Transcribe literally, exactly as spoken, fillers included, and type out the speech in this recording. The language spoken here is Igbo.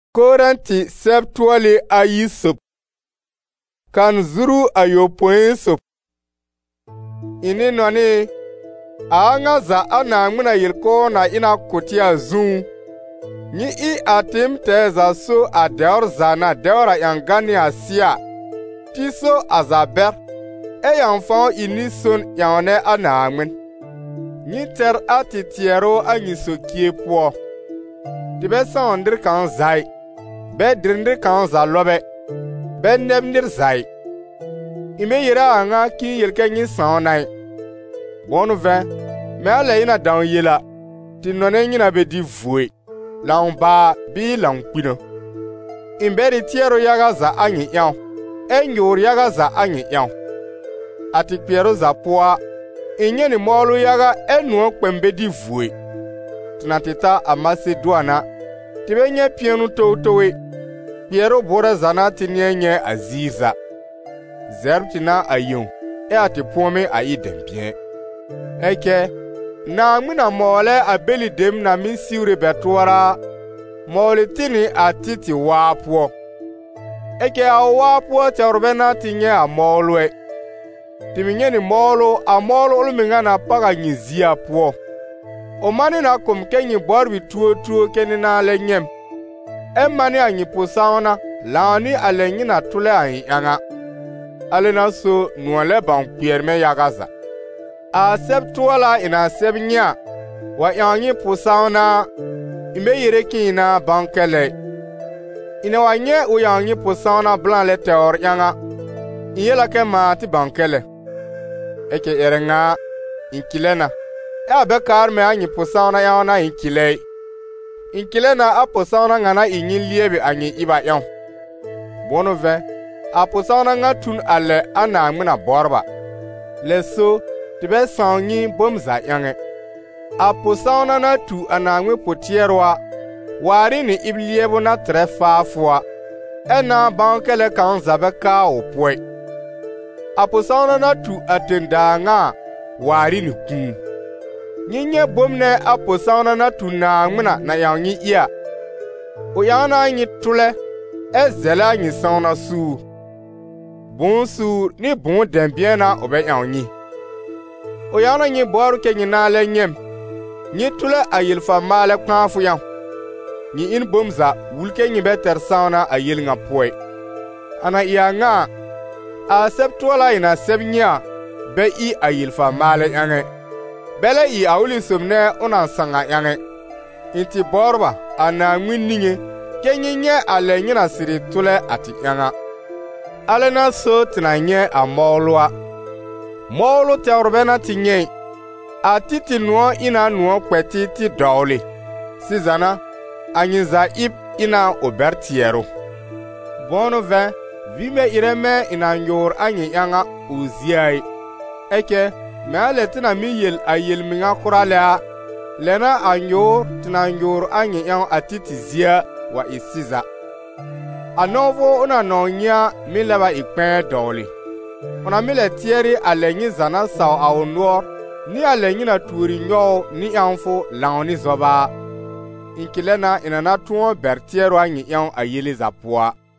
Korinti septuali ayi sup. Kan zuru ayopoin sup. Ini noni anga za ana nguna yilko na ina kutia zun. Ni i atim teza so a deor zana deora yangani asia. Tiso azaber. E yanfan ini son yane ana ngin. Ni ter ati tiero anyi so kie po. Tibe sa ondir kan zai. Be drindir kan za lobe. Be nebnir zai. Ime yira anga ki yilke nyi saonai. Bonu ven. Me ale ina dan yila. Ti none nyina be di vwe. Lang ba bi lang pino. Imbe di tiero yaga za anyi yaw. E nyor yaga za anyi yaw. Ati piero za poa. Inye ni molu yaga e nuo kwembe di vwe. Tunatita a Macedoana. Tibe nye pienu toutowe. Piero bora zana tinye nye aziza. Zerbtina ayun. E ati pome ayi dempien. Eke. Na ngwina mole abeli dem na min siwre betwara. Mole tini atiti wapuo. Eke a wapuo teorbena tinye a molwe. Timinye ni molo a molo uluminga na paga nyizia puo. Omani na kumkenyi borbi tuo tuo keni na alenyem. Emmani anyi posaona laani alenyi na tule anyi yanga. Alena so nuole bankpierme yagaza. A septuala ina sebnya. Wa yanyi posaona ime yireki ina bankele. Ina wanye u yanyi posaona blan le teor yanga. Iyela ke maati bankele. Eke erenga inkilena. E abe kar me anyi posaona yaona inkilei. Inkilena a posaona ngana inyi liebe anyi iba yon. Bono ve. A posaona nga tun ale ana amina borba. Leso tibe sanyi bomza yange. A posaona na tu anangwe potierwa. Wari ni ibliebo na trefa fwa. Ena bankele kan zabe ka opwe. A posaona na tu atenda nga. Wari ni kun. Nyinye bomne a posaona na tu na ngmina na yanyi iya. Oyana nyi tule. E zela nyi sauna su. Bon su ni bon dembien na obe yanyi. Oyana nyi boru ke nyi nale nyem. Nyi tule a yilfa male kwanfu yan. Nyi in bomza wulke nyi beter sauna a yil nga poe. Ana iya nga. A septuala ina sebnya. Be i a yilfa male yange. Bele i a uli sumne unan sanga yange. Inti borba ana ngwinninge. Kenyi nye ale nyina siri tule ati yanga. Ale na so tina nye a molwa. Molu teorbena ti nye. A titi nuo ina nuo kweti ti dawli. Sizana, anyiza ip ina obertiero. Bono ven, vime ireme ina nyor anyi yanga uziai. Eke, me ale tina mi yel a yel minga kuralea. Lena a nyor tina nyor anyi yanga atiti zia wa isiza. Anovo una nonya mi leba ikpen dawli. Ona mile tieri alenyi zana sao au nuor, ni alenyi na turi nyo ni yanfo laoni zoba. Inkilena inana tuon bertiero anyi yon ayili za poa.